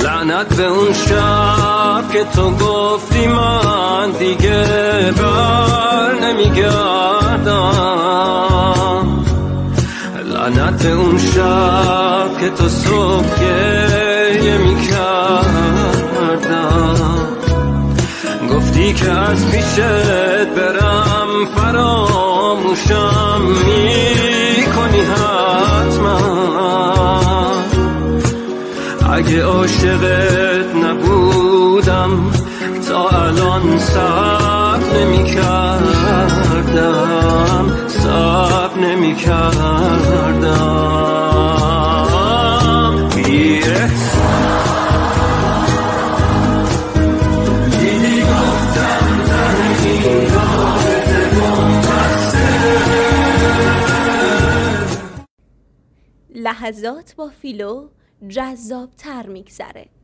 لعنت به اون شب که تو گفتی من دیگه بر نمیگردم، لعنت به اون شب که تو صبح گریه میکردم، گفتی که از پیشت برم فراموشم میکنی حتما. اگه عاشقت نبودم تا الان صبر نمی‌کردم، صبر نمی‌کردم. دیدی گفتم در این رابطه لحظات با فیلو جذاب‌تر می‌گذره.